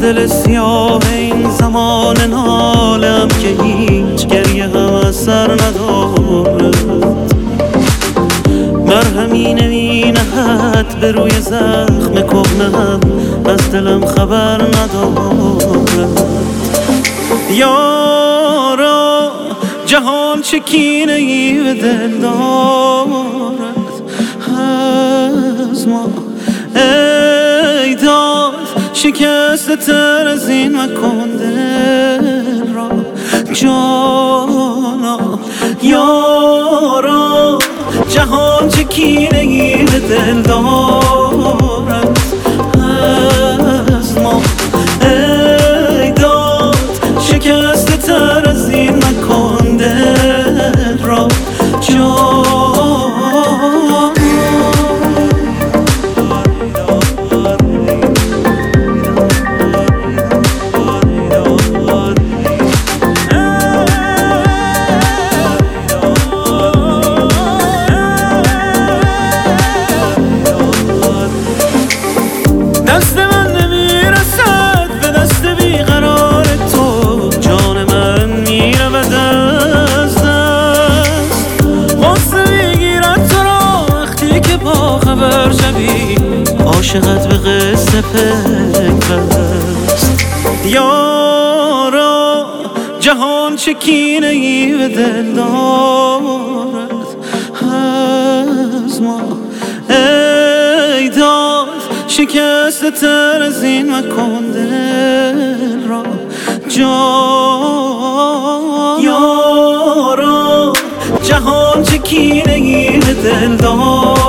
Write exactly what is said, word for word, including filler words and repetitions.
دل سیاه این زمان نالم که هیچ گریه هم از سر ندارد، مرهمی نمینهد به روی زخم کهنه‌ام، از دلم خبر ندارد. یارا جهان چه کینه ای به دل دارد از ما، ای داد شکسته تر از این مکن دل را جانا. یارا جهان چه کینه ای به دل دارد از ما، ای داد شکسته تر از این مکن دل را جانا. دست من نمیرسد به دست بیقرار تو، جان من میرود از دست. غصه میگیرد تو را وقتی که با خبر شوی، عاشقت به قصه پیوست. یارا جهان چه کینه ای به دل دارد از ما، ای داد شکسته تر از این مکن دل را جان. یارا جهان چه کینه ای به دل دارد